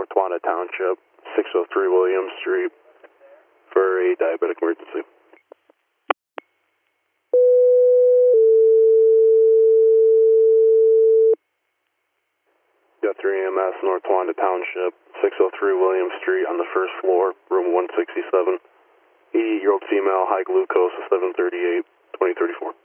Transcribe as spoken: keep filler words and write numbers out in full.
North Wanda Township, six oh three Williams Street, for a diabetic emergency. Got three E M S, North Wanda Township, six oh three Williams Street on the first floor, room one sixty-seven. eighty-eight-year-old female, high glucose, seven thirty-eight, twenty thirty-four.